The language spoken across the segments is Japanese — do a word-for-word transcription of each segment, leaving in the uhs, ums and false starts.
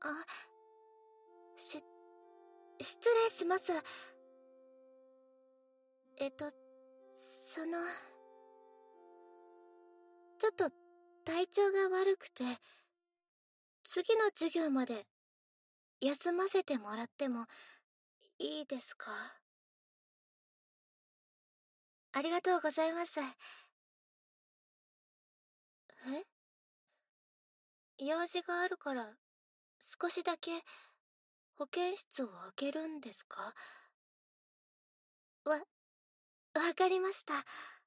あ、し、失礼します。えっと、その、ちょっと体調が悪くて、次の授業まで休ませてもらってもいいですか？ありがとうございます。え？用事があるから少しだけ保健室を開けるんですか？わ、わかりました。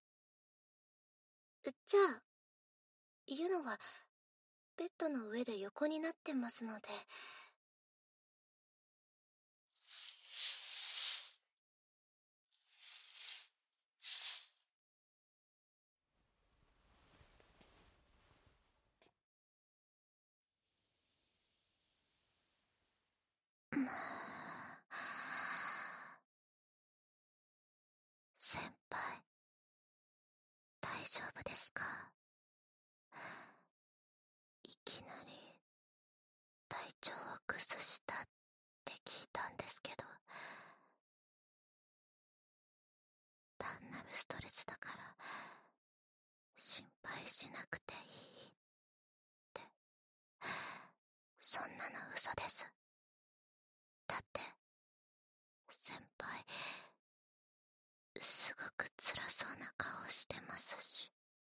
じゃあ、ユノはベッドの上で横になってますので。先輩、大丈夫ですか？いきなり体調を崩したって聞いたんですけど、単なるストレスだから心配しなくていいって。そんなの嘘です。だって先輩すごく辛そうな顔してますし。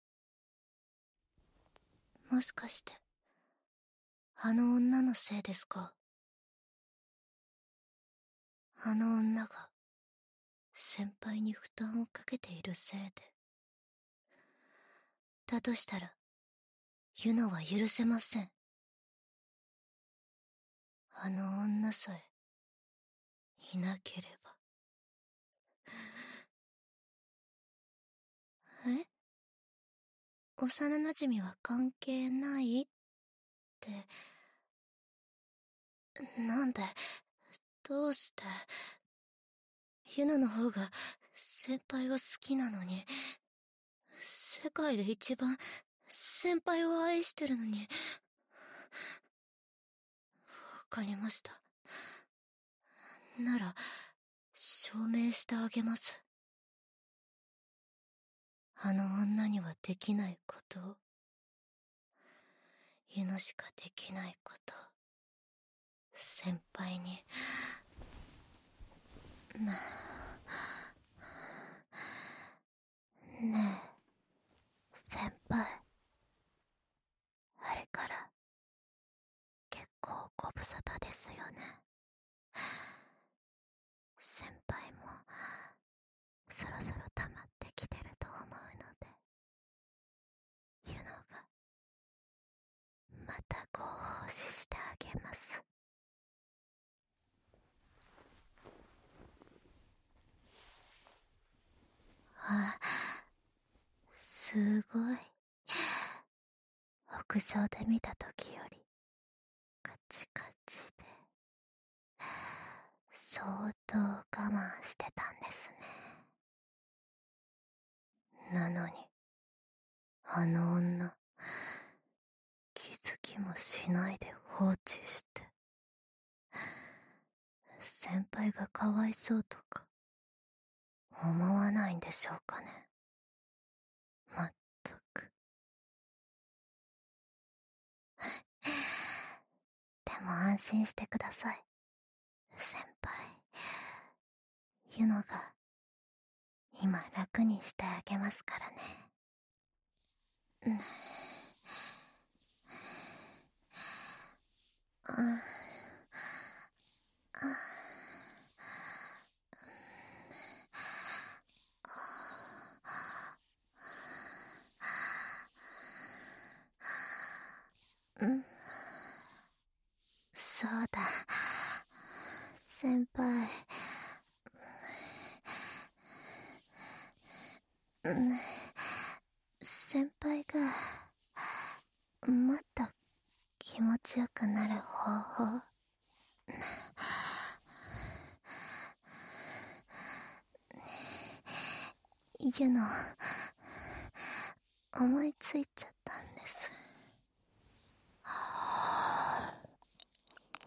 もしかしてあの女のせいですか？あの女が先輩に負担をかけているせいで。だとしたらユノは許せません。あの女さえいなければ。え？幼馴染は関係ないって。なんで？どうして？ユナの方が先輩を好きなのに、世界で一番先輩を愛してるのに。わかりました。なら証明してあげます。あの女にはできないことを、ユノしかできないことを先輩に。ねえ先輩、あれから結構ご無沙汰ですよね。先輩もそろそろ溜まってきてると思うので、ユノがまたご奉仕してあげます。あ、すごい。屋上で見た時よりカチカチで、相当我慢してたんですね。なのにあの女気づきもしないで放置して、先輩がかわいそうとか思わないんでしょうかね。まったく。でも安心してください先輩。ユノが今楽にしてあげますからね。うん。ああうん。そうだ先輩。うん先輩がもっと気持ちよくなる方法ユノ思いついちゃったんです。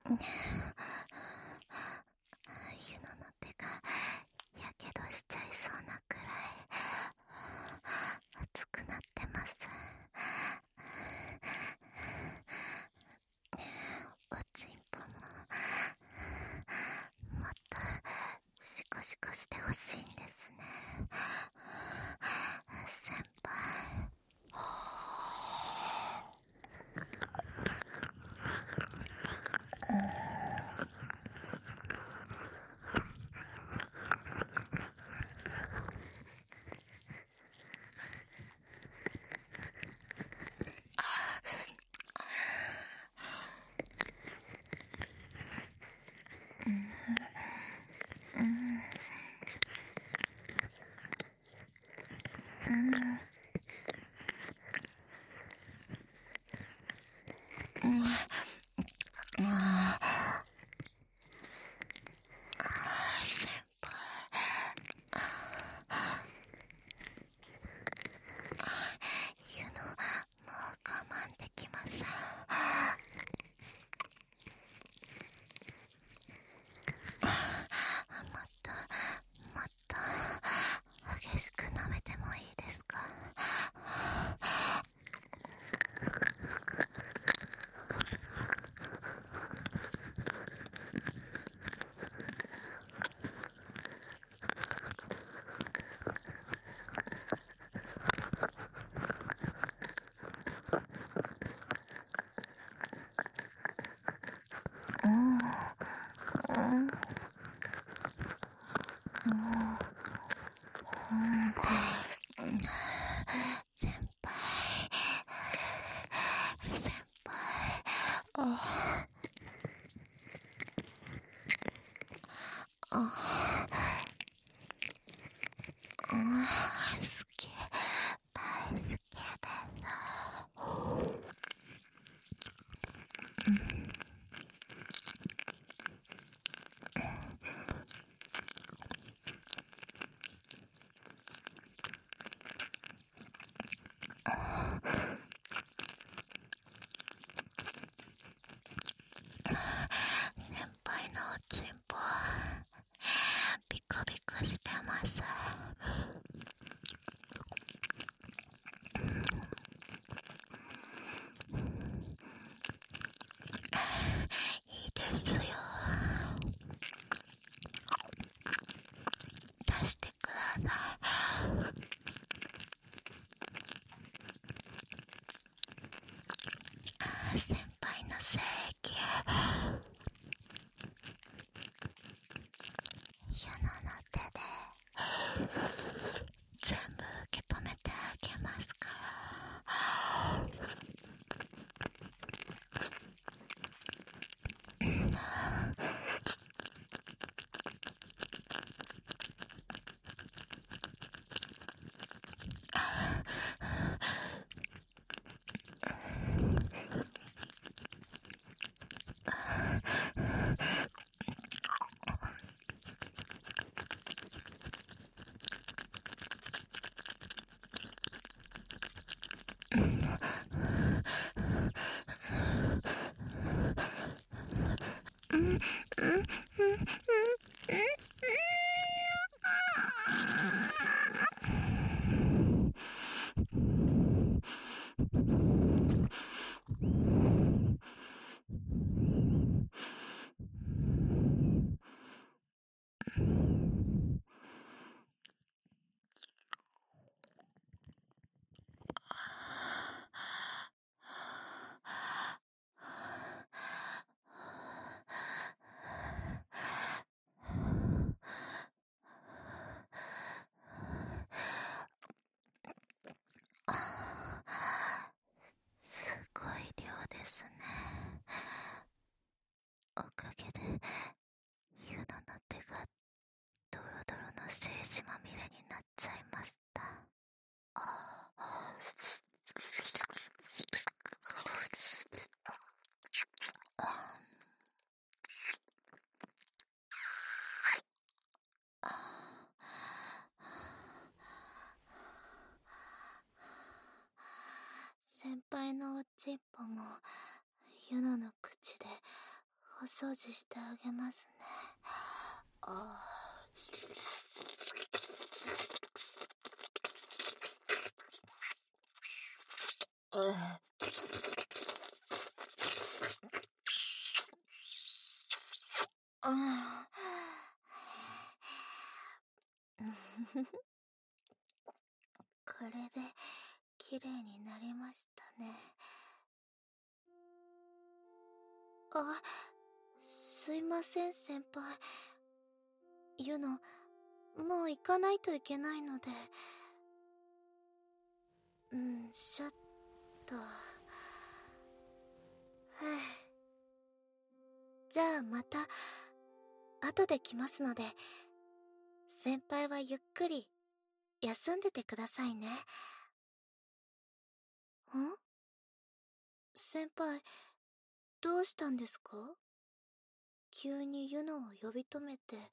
ユノの手がやけどしちゃいそうなくらい熱くなってます。おちんぽももっとシコシコしてほしいんですね。先輩。ユノ、もう我慢できません。もっともっと激しく舐めてもいいですか？うんうん先輩先輩ああ好き大好きです。先輩のおちんぽビクビクしてます。いいですよ、出してください。先輩の正義ユノの手で全部受け止めてあげますから。すごい量ですね。おかげでユノの手がドロドロの精子まみれになっちゃいました。あ先輩のおちんぽもユノの口でお掃除してあげますね。ああ。うん。これで綺麗になりましたね。あ、すいません先輩。ユノ、もう行かないといけないので。うん、しょっと。はあ、じゃあまた後で来ますので、先輩はゆっくり休んでてくださいね。ん？先輩、どうしたんですか？急にユノを呼び止めて。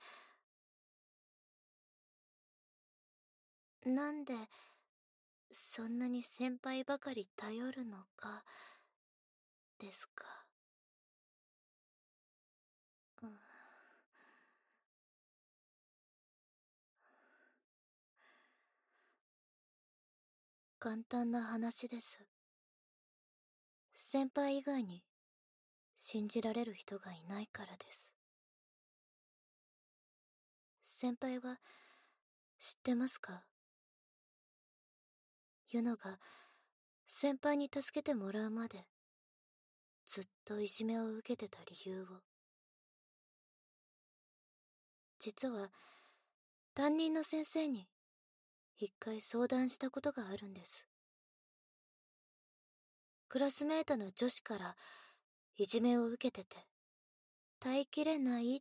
なんでそんなに先輩ばかり頼るのかですか。うん、簡単な話です。先輩以外に信じられる人がいないからです。先輩は知ってますか？ユノが先輩に助けてもらうまでずっといじめを受けてた理由を。実は担任の先生に一回相談したことがあるんです。クラスメートの女子からいじめを受けてて耐えきれないって。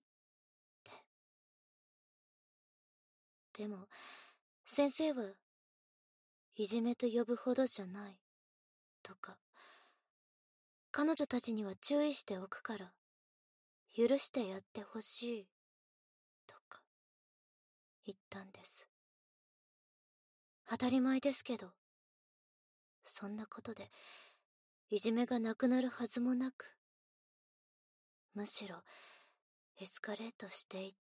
でも先生はいじめと呼ぶほどじゃないとか、彼女たちには注意しておくから許してやってほしいとか言ったんです。当たり前ですけど、そんなことでいじめがなくなるはずもなく、むしろエスカレートしていって、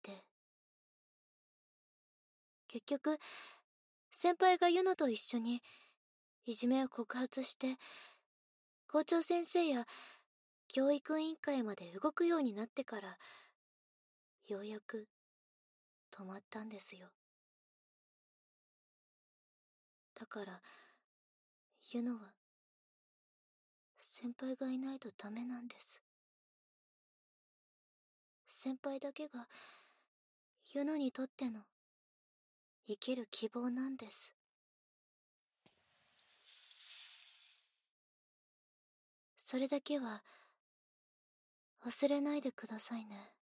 結局先輩がユノと一緒にいじめを告発して校長先生や教育委員会まで動くようになってからようやく止まったんですよ。だからユノは先輩がいないとダメなんです。先輩だけがユノにとっての生きる希望なんです。それだけは忘れないでくださいね。